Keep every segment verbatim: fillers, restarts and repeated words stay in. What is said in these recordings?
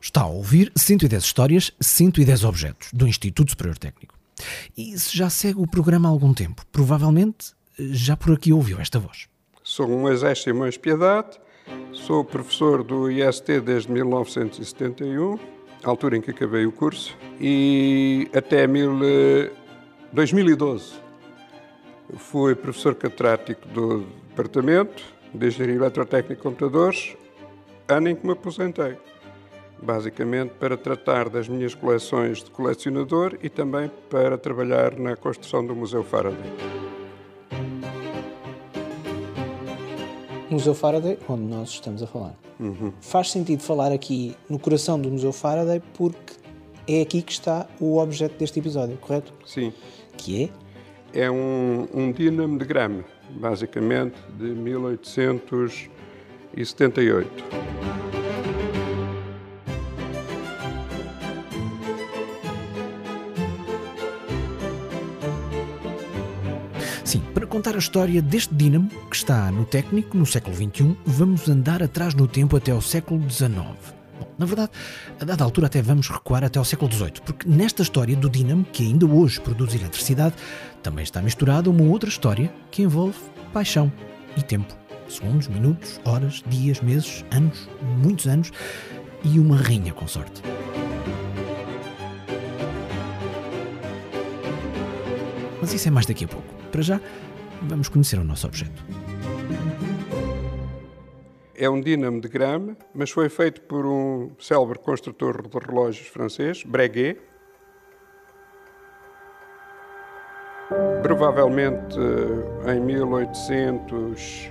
Está a ouvir cento e dez histórias, cento e dez objetos, do Instituto Superior Técnico. E se já segue o programa há algum tempo, provavelmente já por aqui ouviu esta voz. Sou um Moisés Simões Piedade, sou professor do I S T desde mil novecentos e setenta e um, altura em que acabei o curso, e até mil, dois mil e doze fui professor catedrático do Departamento de Engenharia Eletrotécnica e Computadores, ano em que me aposentei. Basicamente para tratar das minhas coleções de colecionador e também para trabalhar na construção do Museu Faraday. Museu Faraday, onde nós estamos a falar. Uhum. Faz sentido falar aqui no coração do Museu Faraday porque é aqui que está o objeto deste episódio, correto? Sim. Que é? É um, um dínamo de Gramme, basicamente de mil oitocentos e setenta e oito. Sim, para contar a história deste dínamo, que está no técnico no século vinte e um, vamos andar atrás no tempo até ao século dezenove. Bom, na verdade, a dada altura até vamos recuar até ao século dezoito, porque nesta história do dínamo, que ainda hoje produz eletricidade, também está misturada uma outra história que envolve paixão e tempo. Segundos, minutos, horas, dias, meses, anos, muitos anos e uma rainha consorte. Mas isso é mais daqui a pouco. Para já, vamos conhecer o nosso objeto. É um dínamo de Gramme, mas foi feito por um célebre construtor de relógios francês, Breguet. Provavelmente em mil oitocentos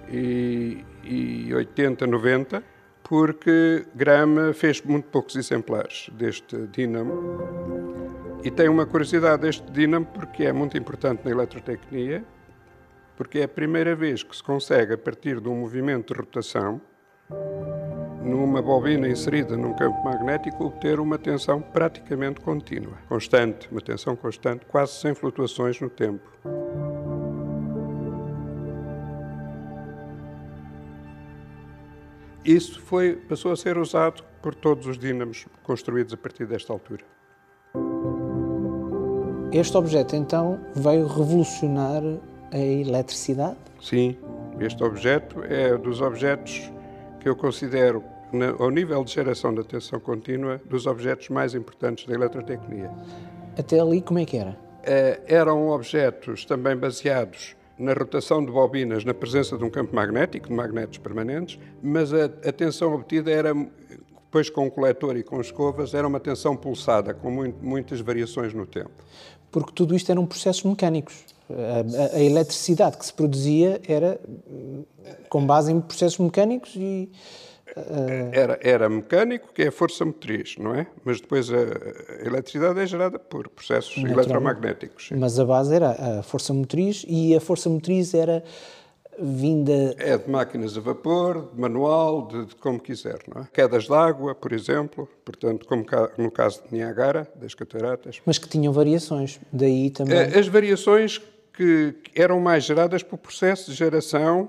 e oitenta, noventa, porque Gramme fez muito poucos exemplares deste dínamo. E tem uma curiosidade deste dínamo porque é muito importante na eletrotecnia, porque é a primeira vez que se consegue, a partir de um movimento de rotação, numa bobina inserida num campo magnético, obter uma tensão praticamente contínua, constante, uma tensão constante, quase sem flutuações no tempo. Isso foi, passou a ser usado por todos os dínamos construídos a partir desta altura. Este objeto, então, veio revolucionar a eletricidade? Sim, este objeto é dos objetos que eu considero, ao nível de geração da tensão contínua, dos objetos mais importantes da eletrotecnia. Até ali, como é que era? Eram objetos também baseados na rotação de bobinas, na presença de um campo magnético, de magnetos permanentes, mas a, a tensão obtida era, depois com o coletor e com escovas, era uma tensão pulsada, com muito, muitas variações no tempo. Porque tudo isto eram processos mecânicos. A, a, a eletricidade que se produzia era com base em processos mecânicos e... Uh... Era, era mecânico, que é a força motriz, não é? Mas depois a, a eletricidade é gerada por processos eletromagnéticos. Sim. Mas a base era a força motriz e a força motriz era vinda... É de máquinas a vapor, de manual, de, de como quiser, não é? Quedas de água, por exemplo, portanto, como no caso de Niagara, das cataratas. Mas que tinham variações, daí também... As variações que eram mais geradas por processo de geração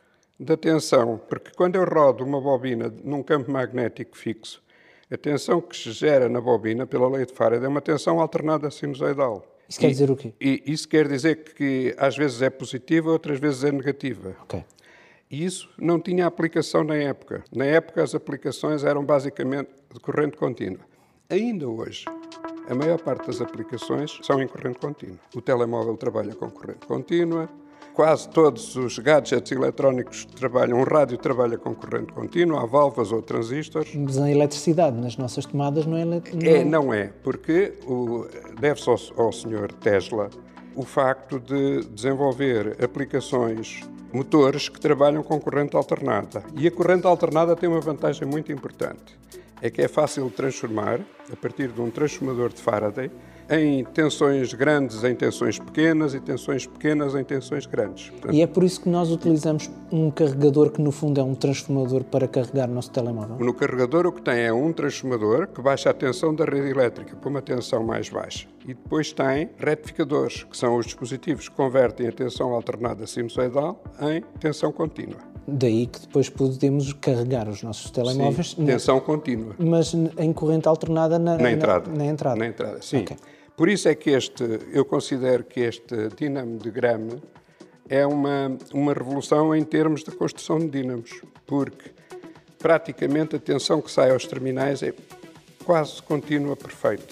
da tensão, porque quando eu rodo uma bobina num campo magnético fixo, a tensão que se gera na bobina, pela lei de Faraday, é uma tensão alternada sinusoidal. Isso quer e, dizer o quê? E isso quer dizer que às vezes é positiva, outras vezes é negativa. Ok. E isso não tinha aplicação na época. Na época as aplicações eram basicamente de corrente contínua. Ainda hoje, a maior parte das aplicações são em corrente contínua. O telemóvel trabalha com corrente contínua, quase todos os gadgets eletrónicos trabalham, um rádio trabalha com corrente contínua, há válvulas ou transistores. Mas a eletricidade nas nossas tomadas não é... Não é, não é, porque o, deve-se ao, ao senhor Tesla o facto de desenvolver aplicações, motores que trabalham com corrente alternada. E a corrente alternada tem uma vantagem muito importante, é que é fácil de transformar, a partir de um transformador de Faraday, em tensões grandes em tensões pequenas e tensões pequenas em tensões grandes. Portanto, e é por isso que nós utilizamos um carregador que, no fundo, é um transformador para carregar o nosso telemóvel? No carregador o que tem é um transformador que baixa a tensão da rede elétrica para uma tensão mais baixa. E depois tem retificadores, que são os dispositivos que convertem a tensão alternada sinusoidal em tensão contínua. Daí que depois podemos carregar os nossos telemóveis... Sim, tensão contínua. Mas em corrente alternada na, na, entrada. na, na entrada. Na entrada, sim. Okay. Por isso é que este, eu considero que este dínamo de Gramme é uma, uma revolução em termos de construção de dínamos, porque praticamente a tensão que sai aos terminais é quase contínua, perfeita.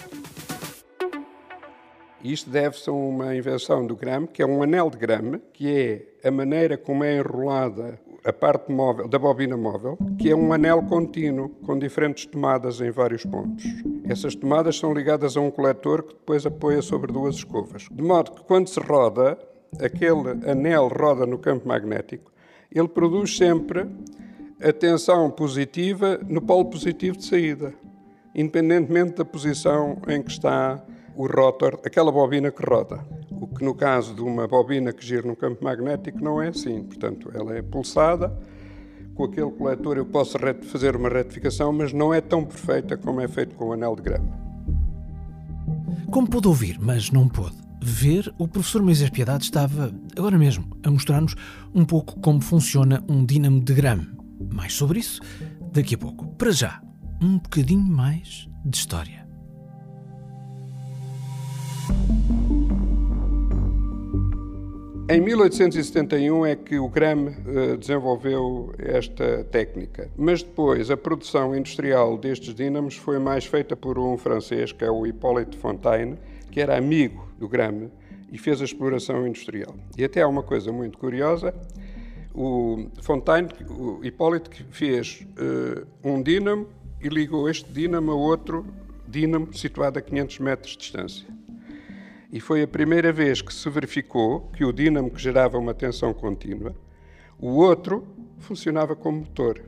Isto deve-se a uma invenção do Gramme, que é um anel de Gramme, que é a maneira como é enrolada a parte móvel, da bobina móvel, que é um anel contínuo, com diferentes tomadas em vários pontos. Essas tomadas são ligadas a um coletor que depois apoia sobre duas escovas. De modo que quando se roda, aquele anel roda no campo magnético, ele produz sempre a tensão positiva no polo positivo de saída, independentemente da posição em que está o rotor, aquela bobina que roda. O que no caso de uma bobina que gira no campo magnético não é assim. Portanto, ela é pulsada. Com aquele coletor eu posso fazer uma retificação, mas não é tão perfeita como é feito com o anel de Gramme. Como pôde ouvir, mas não pôde ver, o professor Moisés Piedade estava, agora mesmo, a mostrar-nos um pouco como funciona um dínamo de Gramme. Mais sobre isso daqui a pouco. Para já, um bocadinho mais de história. Em mil oitocentos e setenta e um é que o Gramme uh, desenvolveu esta técnica, mas depois a produção industrial destes dínamos foi mais feita por um francês, que é o Hippolyte Fontaine, que era amigo do Gramme e fez a exploração industrial. E até há uma coisa muito curiosa, o Fontaine, o Hippolyte, fez uh, um dínamo e ligou este dínamo a outro dínamo situado a quinhentos metros de distância. E foi a primeira vez que se verificou que o dínamo que gerava uma tensão contínua, o outro funcionava como motor.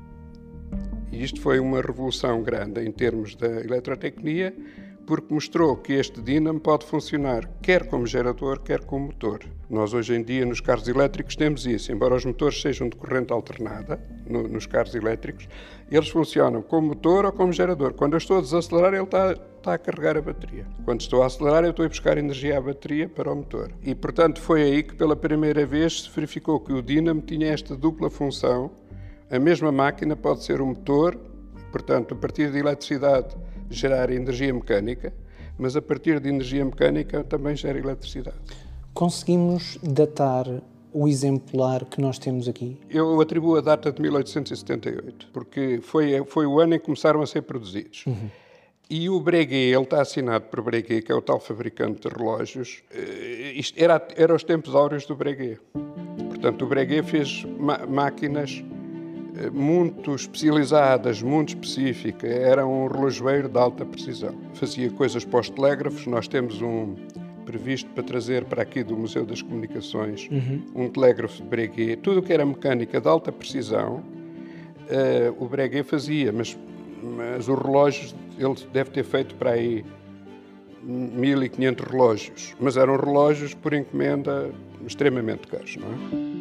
E isto foi uma revolução grande em termos da eletrotecnia, porque mostrou que este dínamo pode funcionar quer como gerador, quer como motor. Nós hoje em dia nos carros elétricos temos isso, embora os motores sejam de corrente alternada, no, nos carros elétricos, eles funcionam como motor ou como gerador. Quando eu estou a desacelerar, ele está, está a carregar a bateria. Quando estou a acelerar, eu estou a buscar energia à bateria para o motor. E, portanto, foi aí que pela primeira vez se verificou que o dínamo tinha esta dupla função. A mesma máquina pode ser um motor, portanto, a partir de eletricidade, gerar energia mecânica, mas a partir de energia mecânica também gera eletricidade. Conseguimos datar o exemplar que nós temos aqui? Eu atribuo a data de mil oitocentos e setenta e oito, porque foi, foi o ano em que começaram a ser produzidos. Uhum. E o Breguet, ele está assinado por Breguet, que é o tal fabricante de relógios. Isto era, era os tempos áureos do Breguet. Portanto, o Breguet fez ma- máquinas muito especializadas, muito específicas. Era um relojoeiro de alta precisão. Fazia coisas para os telégrafos. Nós temos um previsto para trazer para aqui do Museu das Comunicações uhum. um telégrafo de Breguet. Tudo o que era mecânica de alta precisão, uh, o Breguet fazia, mas, mas os relógios, ele deve ter feito para aí mil e quinhentos relógios, mas eram relógios por encomenda extremamente caros, não é?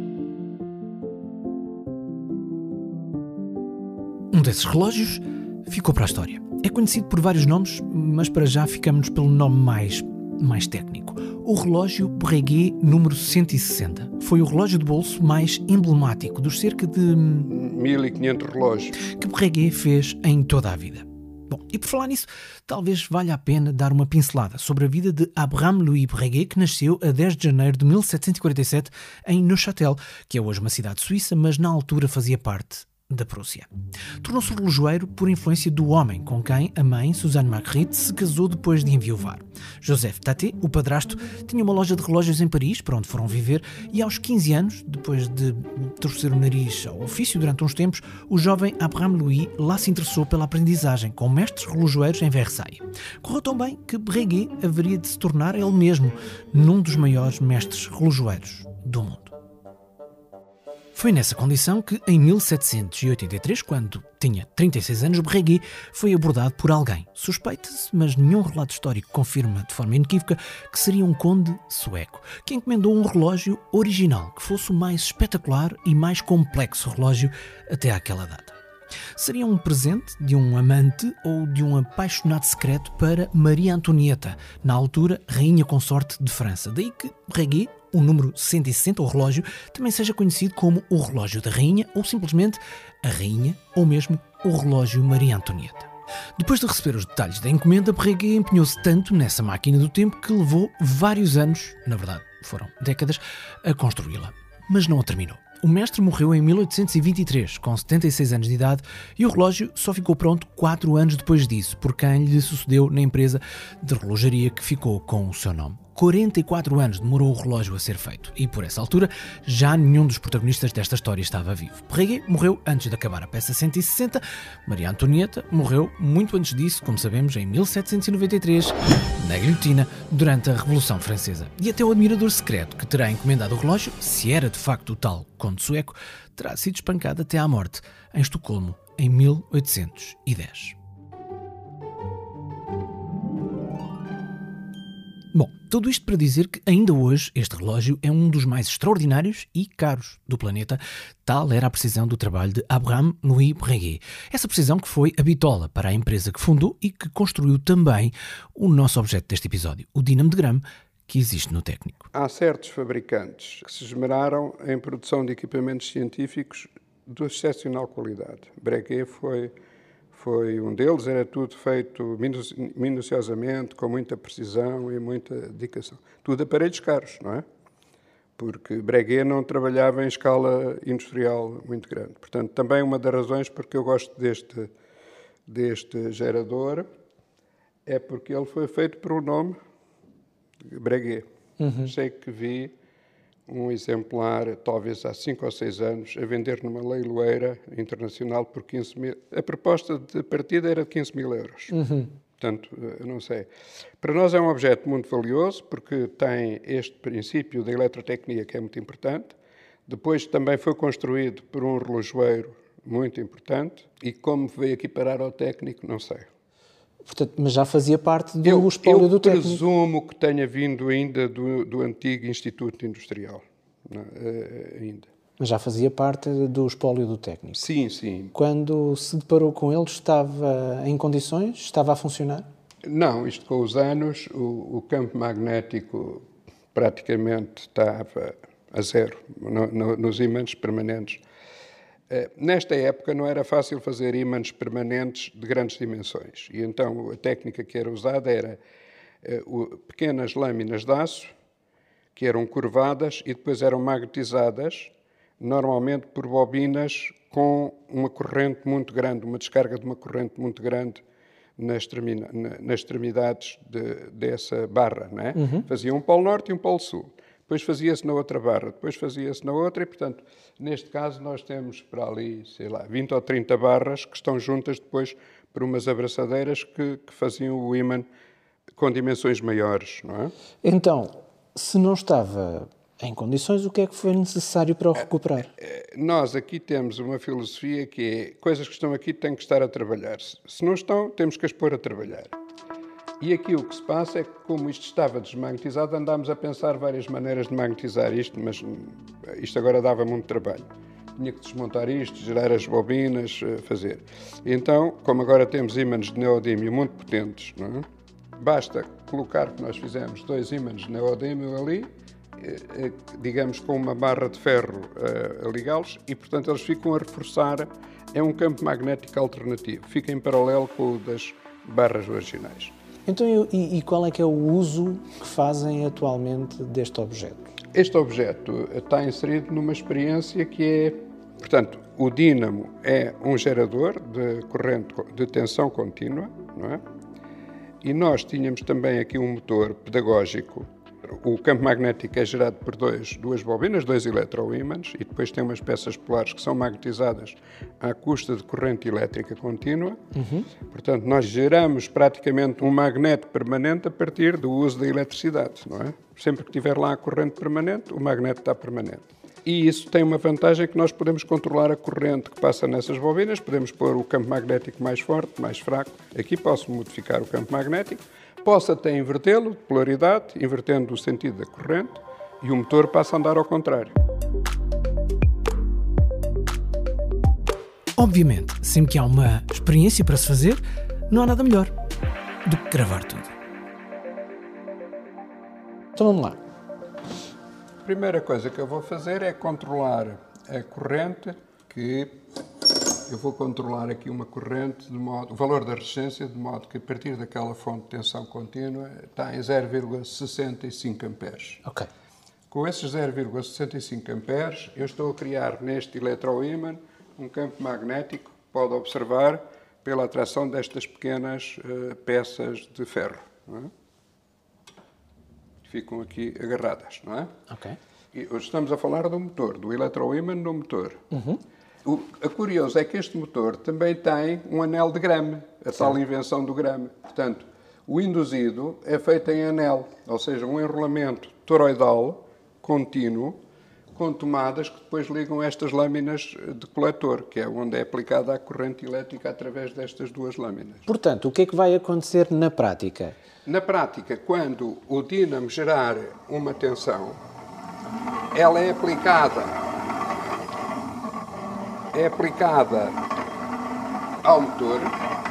Um desses relógios ficou para a história. É conhecido por vários nomes, mas para já ficamos pelo nome mais, mais técnico. O relógio Breguet número cento e sessenta. Foi o relógio de bolso mais emblemático dos cerca de mil e quinhentos relógios que Breguet fez em toda a vida. Bom, e por falar nisso, talvez valha a pena dar uma pincelada sobre a vida de Abraham Louis Breguet, que nasceu a dez de janeiro de mil setecentos e quarenta e sete em Neuchâtel, que é hoje uma cidade suíça, mas na altura fazia parte da Prússia. Tornou-se relojoeiro por influência do homem com quem a mãe, Suzanne Marguerite, se casou depois de enviuvar. Joseph Taté, o padrasto, tinha uma loja de relógios em Paris, para onde foram viver, e aos quinze anos, depois de torcer o nariz ao ofício durante uns tempos, o jovem Abraham Louis lá se interessou pela aprendizagem com mestres relojoeiros em Versailles. Correu tão bem que Breguet haveria de se tornar ele mesmo num dos maiores mestres relojoeiros do mundo. Foi nessa condição que, em mil setecentos e oitenta e três, quando tinha trinta e seis anos, Breguet foi abordado por alguém. Suspeita-se, mas nenhum relato histórico confirma de forma inequívoca, que seria um conde sueco, que encomendou um relógio original, que fosse o mais espetacular e mais complexo relógio até àquela data. Seria um presente de um amante ou de um apaixonado secreto para Maria Antonieta, na altura rainha consorte de França. Daí que Breguet o número cento e sessenta, o relógio, também seja conhecido como o relógio da rainha ou simplesmente a rainha ou mesmo o relógio Maria Antonieta. Depois de receber os detalhes da encomenda, Breguet empenhou-se tanto nessa máquina do tempo que levou vários anos, na verdade foram décadas, a construí-la. Mas não a terminou. O mestre morreu em mil oitocentos e vinte e três, com setenta e seis anos de idade, e o relógio só ficou pronto quatro anos depois disso, por quem lhe sucedeu na empresa de relojaria que ficou com o seu nome. quarenta e quatro anos demorou o relógio a ser feito, e por essa altura já nenhum dos protagonistas desta história estava vivo. Breguet morreu antes de acabar a peça cento e sessenta, Maria Antonieta morreu muito antes disso, como sabemos, em mil setecentos e noventa e três, na guilhotina, durante a Revolução Francesa. E até o admirador secreto que terá encomendado o relógio, se era de facto o tal conde sueco, terá sido espancado até à morte, em Estocolmo, em mil oitocentos e dez. Bom, tudo isto para dizer que ainda hoje este relógio é um dos mais extraordinários e caros do planeta. Tal era a precisão do trabalho de Abraham Louis Breguet. Essa precisão que foi a bitola para a empresa que fundou e que construiu também o nosso objeto deste episódio, o dínamo de Gramme, que existe no técnico. Há certos fabricantes que se esmeraram em produção de equipamentos científicos de excepcional qualidade. Breguet foi... Foi um deles, era tudo feito minuciosamente, com muita precisão e muita dedicação. Tudo aparelhos caros, não é? Porque Breguet não trabalhava em escala industrial muito grande. Portanto, também uma das razões porque eu gosto deste, deste gerador é porque ele foi feito por um nome, Breguet. Uhum. Sei que vi um exemplar, talvez há cinco ou seis anos, a vender numa leiloeira internacional por quinze mil. A proposta de partida era de quinze mil euros. Uhum. Portanto, eu não sei. Para nós é um objeto muito valioso, porque tem este princípio da eletrotecnia que é muito importante. Depois também foi construído por um relojoeiro muito importante. E como veio aqui parar ao técnico, não sei. Portanto, mas já fazia parte do eu, espólio eu do técnico? Eu presumo que tenha vindo ainda do, do antigo Instituto Industrial. Não, uh, ainda. Mas já fazia parte do espólio do técnico? Sim, sim. Quando se deparou com ele, estava em condições? Estava a funcionar? Não, isto com os anos, o, o campo magnético praticamente estava a zero no, no, nos ímãs permanentes. Nesta época não era fácil fazer ímãs permanentes de grandes dimensões e então a técnica que era usada era uh, pequenas lâminas de aço que eram curvadas e depois eram magnetizadas, normalmente por bobinas com uma corrente muito grande, uma descarga de uma corrente muito grande nas, extremina, na, nas extremidades de, dessa barra, não é? Uhum. Fazia um polo norte e um polo sul. Depois fazia-se na outra barra, depois fazia-se na outra e, portanto, neste caso nós temos para ali, sei lá, vinte ou trinta barras que estão juntas depois por umas abraçadeiras que, que faziam o ímã com dimensões maiores, não é? Então, se não estava em condições, o que é que foi necessário para o recuperar? Nós aqui temos uma filosofia que é, coisas que estão aqui têm que estar a trabalhar. Se não estão, temos que as pôr a trabalhar. E aqui o que se passa é que, como isto estava desmagnetizado, andámos a pensar várias maneiras de magnetizar isto, mas isto agora dava muito trabalho. Tinha que desmontar isto, gerar as bobinas, fazer. Então, como agora temos ímãs de neodímio muito potentes, não é? Basta colocar, que nós fizemos, dois ímãs de neodímio ali, digamos com uma barra de ferro a ligá-los, e, portanto, eles ficam a reforçar. É um campo magnético alternativo, fica em paralelo com o das barras originais. Então, e, e qual é que é o uso que fazem atualmente deste objeto? Este objeto está inserido numa experiência que é, portanto, o dínamo é um gerador de corrente de tensão contínua, não é? E nós tínhamos também aqui um motor pedagógico. O campo magnético é gerado por dois, duas bobinas, dois eletroímãs, e depois tem umas peças polares que são magnetizadas à custa de corrente elétrica contínua. Uhum. Portanto, nós geramos praticamente um magneto permanente a partir do uso da eletricidade, não é? Sempre que tiver lá a corrente permanente, o magneto está permanente. E isso tem uma vantagem que nós podemos controlar a corrente que passa nessas bobinas, podemos pôr o campo magnético mais forte, mais fraco. Aqui posso modificar o campo magnético. Posso até invertê-lo, de polaridade, invertendo o sentido da corrente, e o motor passa a andar ao contrário. Obviamente, sempre que há uma experiência para se fazer, não há nada melhor do que gravar tudo. Então vamos lá. primeira coisa que eu vou fazer é controlar a corrente, que eu vou controlar aqui uma corrente, de modo, o valor da resistência, de modo que a partir daquela fonte de tensão contínua está em zero vírgula sessenta e cinco amperes. Ok. Com esses zero vírgula sessenta e cinco amperes, eu estou a criar neste eletroímã um campo magnético que pode observar pela atração destas pequenas uh, peças de ferro. Não é? Ficam aqui agarradas, não é? Ok. E hoje estamos a falar do motor, do eletroímã no motor. Uhum. O a curioso é que este motor também tem um anel de Gramme, a tal invenção do Gramme. Portanto, o induzido é feito em anel, ou seja, um enrolamento toroidal contínuo com tomadas que depois ligam estas lâminas de coletor, que é onde é aplicada a corrente elétrica através destas duas lâminas. Portanto, o que é que vai acontecer na prática? Na prática, quando o dínamo gerar uma tensão, ela é aplicada, é aplicada ao motor,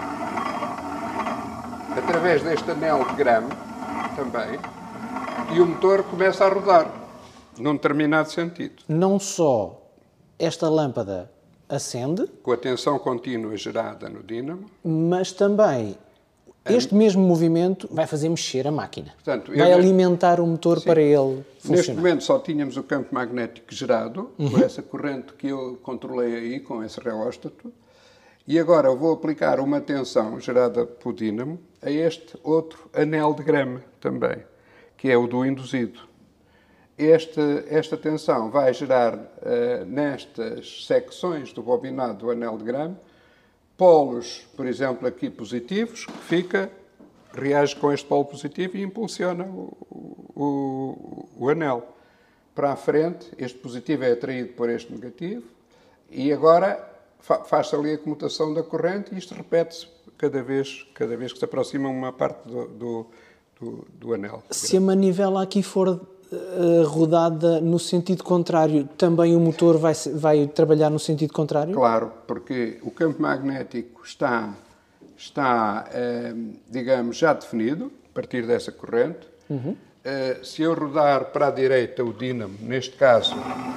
através deste anel de Gramme também, e o motor começa a rodar, num determinado sentido. Não só esta lâmpada acende, Com a tensão contínua gerada no dínamo, mas também este mesmo movimento vai fazer mexer a máquina. Portanto, vai eu- alimentar o motor Sim. para ele funcionar. Neste momento só tínhamos o campo magnético gerado, Uhum. por essa corrente que eu controlei aí, com esse reóstato, e agora eu vou aplicar uma tensão gerada pelo dínamo a este outro anel de Gramme também, que é o do induzido. Este, esta tensão vai gerar, uh, nestas secções do bobinado do anel de Gramme, polos, por exemplo, aqui positivos, que fica, reage com este polo positivo e impulsiona o, o, o anel. Para a frente, este positivo é atraído por este negativo e agora fa faz-se ali a comutação da corrente e isto repete-se cada vez, cada vez que se aproxima uma parte do, do, do, do anel. Se a manivela aqui for uh, rodada no sentido contrário, também o motor vai, se- vai trabalhar no sentido contrário? Claro, porque o campo magnético está, está eh, digamos, já definido, a partir dessa corrente. Uhum. Eh, se eu rodar para a direita o dínamo, neste caso,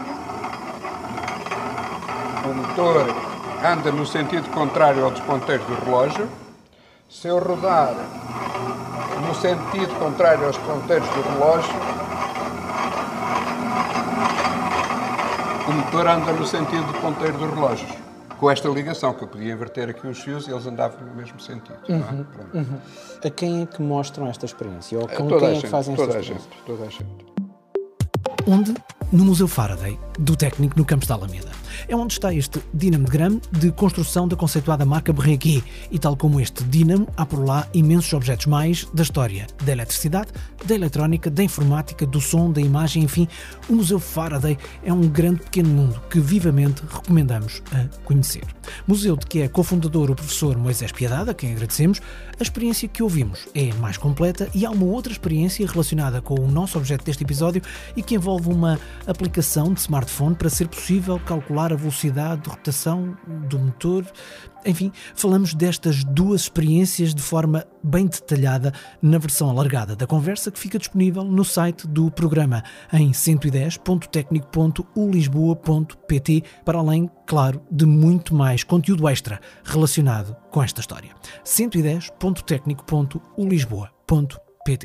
o motor anda no sentido contrário ao dos ponteiros do relógio. Se eu rodar no sentido contrário aos ponteiros do relógio, o motor anda no sentido do ponteiro do relógio. Com esta ligação, que eu podia inverter aqui os fios e eles andavam no mesmo sentido. Não é? Pronto. A quem é que mostram esta experiência? Ou com Toda quem a é gente, que fazem toda esta a gente, experiência? toda a gente. Onde? No Museu Faraday, do Técnico no Campos da Alameda. É onde está este dínamo de Gramme de construção da conceituada marca Breguet. E tal como este dínamo, há por lá imensos objetos mais da história da eletricidade, da eletrónica, da informática, do som, da imagem, enfim. O Museu Faraday é um grande pequeno mundo que vivamente recomendamos a conhecer. Museu de que é cofundador o professor Moisés Piedade, a quem agradecemos. A experiência que ouvimos é mais completa e há uma outra experiência relacionada com o nosso objeto deste episódio e que envolve uma aplicação de smartphone para ser possível calcular a velocidade de rotação do motor. Enfim, falamos destas duas experiências de forma bem detalhada na versão alargada da conversa que fica disponível no site do programa em cento e dez ponto técnico ponto u lisboa ponto pt, para além, claro, de muito mais conteúdo extra relacionado com esta história. cento e dez ponto técnico ponto u lisboa ponto pt.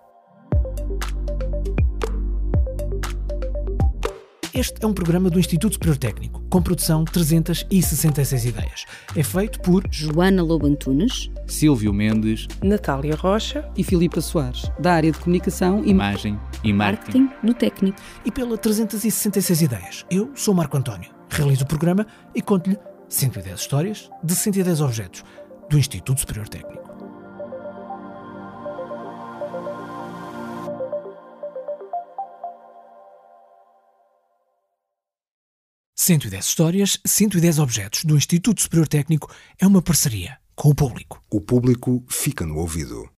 Este é um programa do Instituto Superior Técnico, com produção trezentas e sessenta e seis ideias. É feito por Joana Lobo Antunes, Silvio Mendes, Natália Rocha e Filipa Soares, da área de Comunicação e Imagem e Marketing. marketing do técnico. e pela trezentas e sessenta e seis ideias. Eu sou Marco António, realizo o programa e conto-lhe cento e dez histórias de cento e dez objetos do Instituto Superior Técnico. cento e dez histórias, cento e dez objetos do Instituto Superior Técnico é uma parceria com o público. O público fica no ouvido.